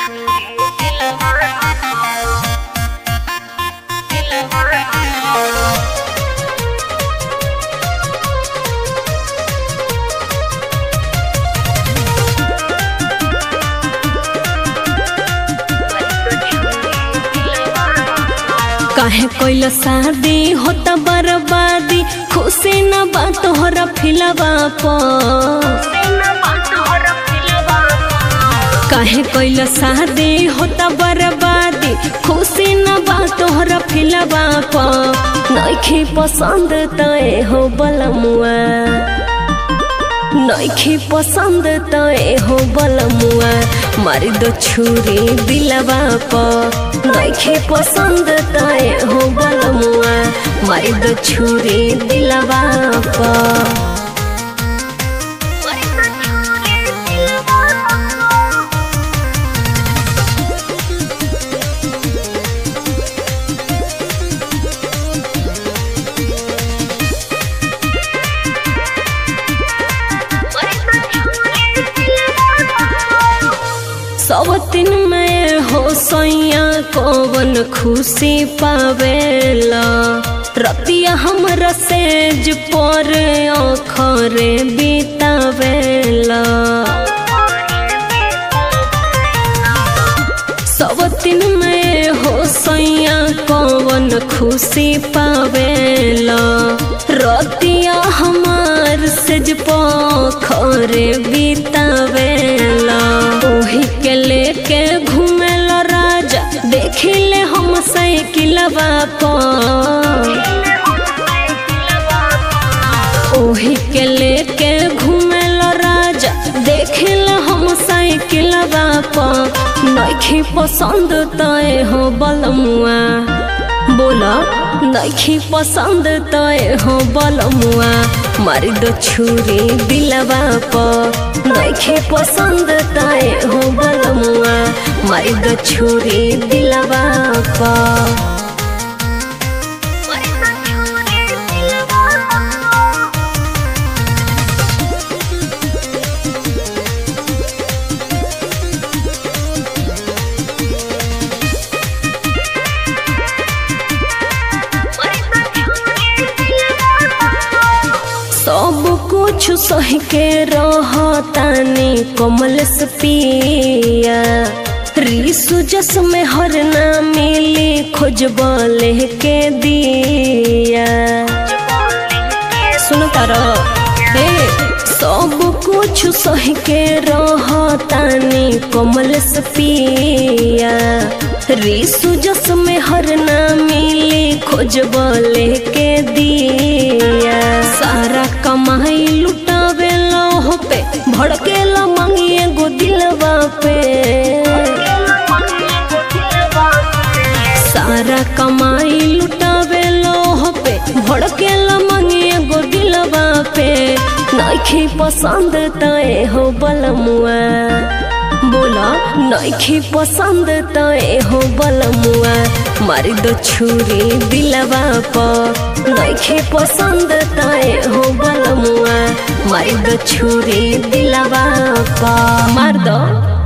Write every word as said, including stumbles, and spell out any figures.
काहे कोइला शादी होता बर्बादी खुशी न बा तोहरा फिलवा पर काहे कोइला शादी होता बर्बादी खुशी न बा तोहरा फिलवा पर नइखे पसंद तए हो बलमुआ नइखे पसंद तए हो बलमुआ मारी दो छुरी दिलवा पर नइखे पसंद तए हो बलमुआ मारी दो छुरी दिलवा पर सब दिन में हो सैया कौन खुशी पावेला रतिया हमरा सेज पर अखरे बितावेला सब दिन में हो सैया कौन खुशी पावेला रतिया हमार सेज पखरे बितावेला ओही के लेके घूमेला राजा देखिले हम साइकिलवा पर ओही के लेके घूमेला राजा देखिले हम साइकिलवा पर नइखे पसंद तए हो बलमुआ बोला नइखे पसंद तए हो बलमुआ मारी दो छुरी दिलवा पर नइखे पसंद तए हो बलमुआ मारी दो छुरी दिलवा पर सब कुछ सह के रहतानी कमलेश पिया रिसु जस में हर ना मिली खोजबले के दिया सुन तारा हे सब कुछ सह के रहतानी कमलेश पिया रिसु जस में हर ना मिली खोजबले के दिया सारा कमाई लुटावेला हो पे भड़केला मांगिए गो दिलवा पे सारा कमाई लुटावेला हो पे भड़केला मांगिए गो दिलवा पे नइखे पसंद तए हो बलमुआ बोला नइखे पसंद तए हो बलमुआ मारी दो छुरी दिलवा पर नइखे पसंद तए हो बलमुआ मारी दो छुरी दिलवा पर मार दो।